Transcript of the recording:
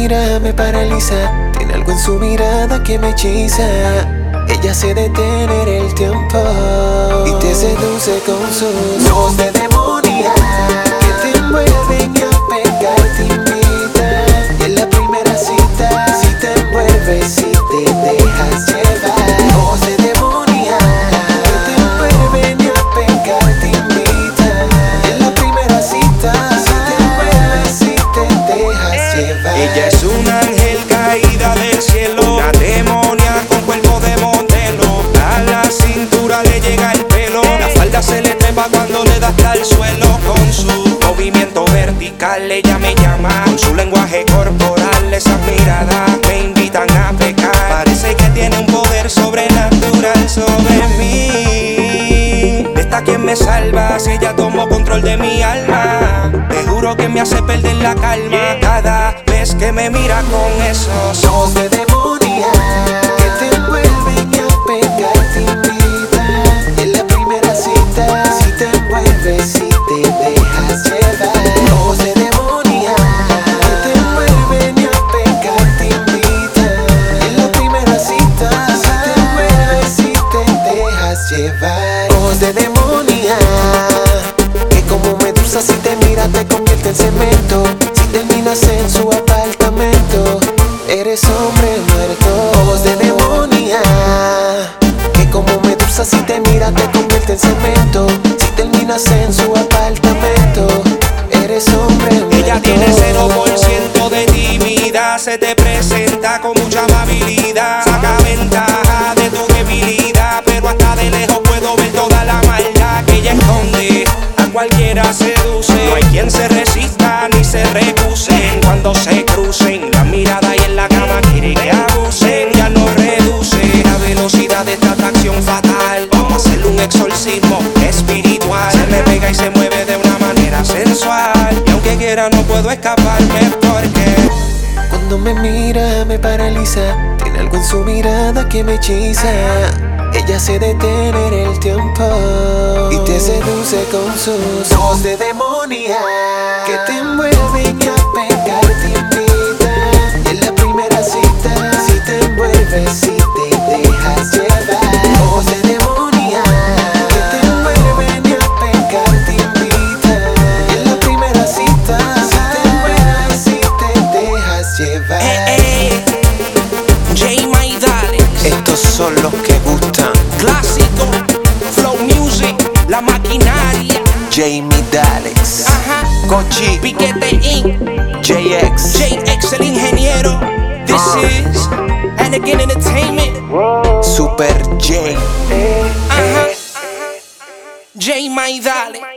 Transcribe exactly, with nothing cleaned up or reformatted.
mira me paraliza, tiene algo en su mirada que me hechiza. Ella sé detener el tiempo y te seduce con sus ojos de demonia que te envuelven y a pecar te invita. Y en la primera cita, si te envuelves, si te dejas llevar. Ojos de demonia que te envuelven y a pecar te invita. Y en la primera cita, si te envuelves, si te dejas llevar. Ella es un ángel caída del cielo, una demonia con cuerpo de modelo. A la cintura le llega el pelo, la falda se le trepa cuando le da hasta el suelo. Con su movimiento vertical ella me llama, con su lenguaje corporal esas miradas me invitan a pecar. Parece que tiene un poder sobrenatural sobre mí. Esta quien me salva si ella tomó control de mi alma. Te juro que me hace perder la calma cada vez que me mira con esos ojos de demonia que te envuelven y a pecar te invita. Y en la primera cita, si te envuelves, si te dejas llevar. Ojos de demonia que te envuelven y a pecar te invita. Y en la primera cita, si te envuelves, si te dejas llevar. Ojos de demonia que como medusa si te mira te convierte en cemento. Si terminas en su apartamento, eres hombre muerto. Ojos de demonia que como medusa si te mira te convierte en cemento. Si terminas en su apartamento, eres hombre muerto. Ella tiene cero por ciento de timidez, se te presenta con mucha amabilidad. Saca ventaja de tu debilidad, pero hasta de lejos puedo ver toda la maldad que ella esconde. A cualquiera seduce, no hay quien se resista ni se recuse. Cuando se crucen la mirada y en la cama quiere que abusen. Ya no reduce la velocidad de esta atracción fatal. Vamos a hacerle un exorcismo espiritual. Se me pega y se mueve de una manera sensual, y aunque quiera no puedo escaparme porque cuando me mira me paraliza, tiene algo en su mirada que me hechiza. Ella sé detener el tiempo y te seduce con sus ojos de demonia que te envuelven y a pecar te invita. Y en la primera cita, si te envuelves, si te dejas llevar. Ojos de demonia que te envuelven y a pecar te invita. Y en la primera cita, si te envuelves, si te dejas llevar. eh, eh. J Maidalex, Estos son los que gustan. clásico, Flow Music, la maquinaria. Jamie Dalex, Ajá, Kochi, Piquete Inc, J X, J X el ingeniero. This Uh. is Anakin Entertainment. Super J. Ajá, J Maidalex.